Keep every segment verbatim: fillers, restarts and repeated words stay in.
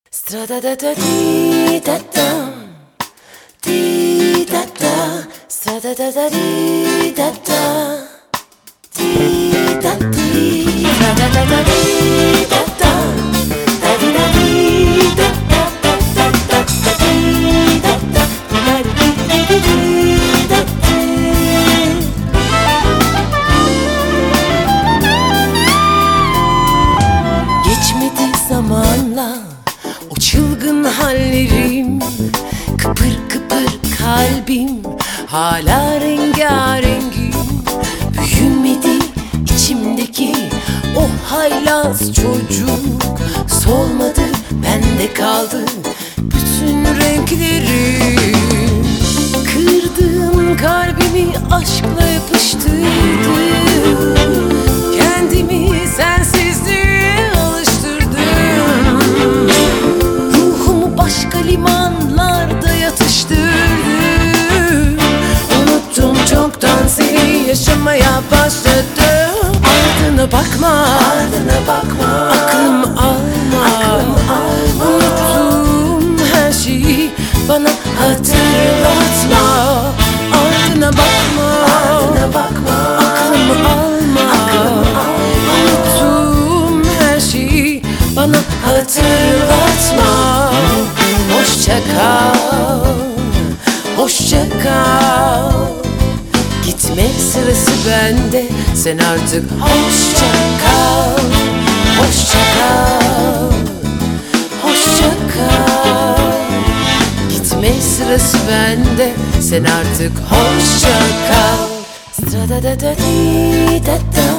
Strada da da di da da, di da da. Strada da da di da da, di da di. Strada da da di da da, da di da di da da da da da da di da da, da di di di di da di. Geçmedi zamanla o çılgın hallerim, kıpır kıpır kalbim hala rengarengim. Büyümedi içimdeki o haylaz çocuk, solmadı bende kaldı bütün renklerim. Kırdığım kalbimi aşkla yapıştırdım, kendimi sensizliğe alıştırdım. Ruhumu başka limanlarda yatıştırdım. Unuttum çoktan seni, yaşamaya başladım. Ardına bakma, ardına bakma, aklım alma, aklım alma. Unuttum her şeyi, bana hatırlatma. Ardına bakma, ardına bakma, aklım alma, aklım alma. Unuttum her şeyi, bana hatırlatma. Hoşça kal, hoşça kal. Gitme sırası bende, sen artık hoşça kal, hoşça kal, hoşça kal. Gitme sırası bende, sen artık hoşça kal. Strada da da di da da,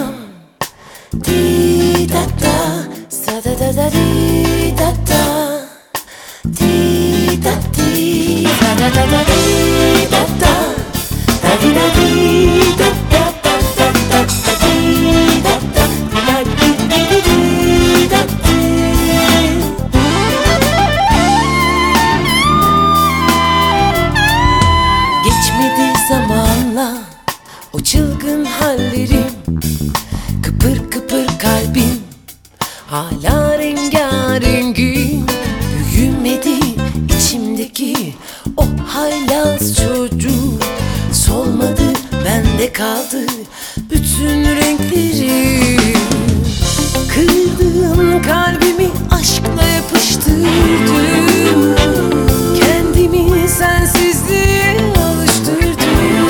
di da da. Strada da da di da da, di da di. Strada da da di da da, da di da di da da da da da da di da da, da di di di di da di. Geçmedi zamanla o çılgın hallerim, kıpır kıpır kalbim hala rengarengim. Büyümedi içimdeki o haylaz çocuk, solmadı bende kaldı bütün renklerim. Kırdığım kalbimi aşkla yapıştırdım, kendimi sensizliğe alıştırdım.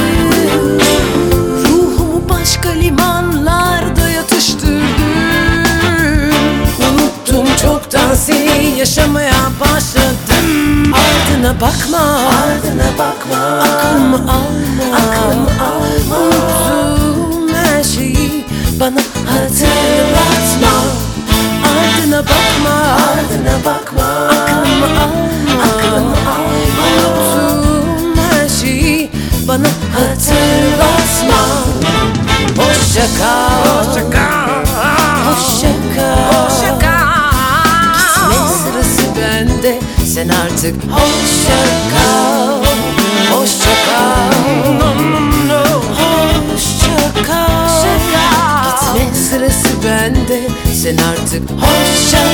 Ruhumu başka limanlarda yatıştırdım. Unuttum çoktan seni, yaşamaya başladım. Ardına bakma, ardına bakma, aklımı alma, aklımı alma. Unuttum her şeyi, bana hatırlatma. Ardına bakma, ardına bakma, aklımı alma, aklımı alma. Unuttum her şeyi, bana hatırlatma. Hoşça kal, hoşça kal, hoşça kal, hoşça kal. Gitme sırası bende, sen artık hoşça kal, hoşça kal, hoşça kal. Gitme sırası bende, sen artık hoşça